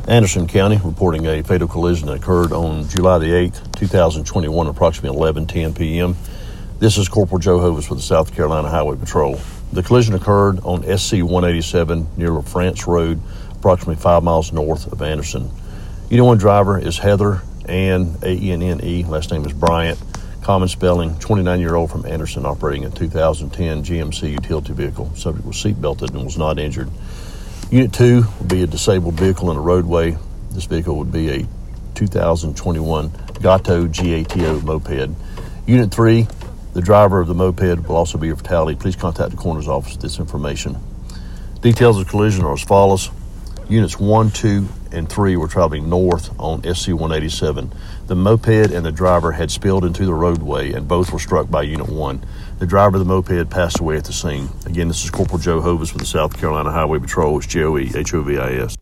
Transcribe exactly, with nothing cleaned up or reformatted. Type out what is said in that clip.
Anderson County reporting a fatal collision that occurred on July the eighth, two thousand twenty-one, approximately eleven ten p.m. This is Corporal Joe Hovis with the South Carolina Highway Patrol. The collision occurred on S C one eighty-seven near LaFrance Road, approximately five miles north of Anderson. Unit one driver is Heather Ann, A E N N E, last name is Bryant, common spelling, twenty-nine-year-old from Anderson, operating a two thousand ten G M C utility vehicle. Subject was seat belted and was not injured. Unit two would be a disabled vehicle in a roadway. This vehicle would be a two thousand twenty-one Gato G A T O moped. Unit three, the driver of the moped will also be a fatality. Please contact the coroner's office with this information. Details of the collision are as follows. Units one, two, and three were traveling north on S C one eighty-seven. The moped and the driver had spilled into the roadway, and both were struck by Unit one. The driver of the moped passed away at the scene. Again, this is Corporal Joe Hovis with the South Carolina Highway Patrol. It's J O E H O V I S.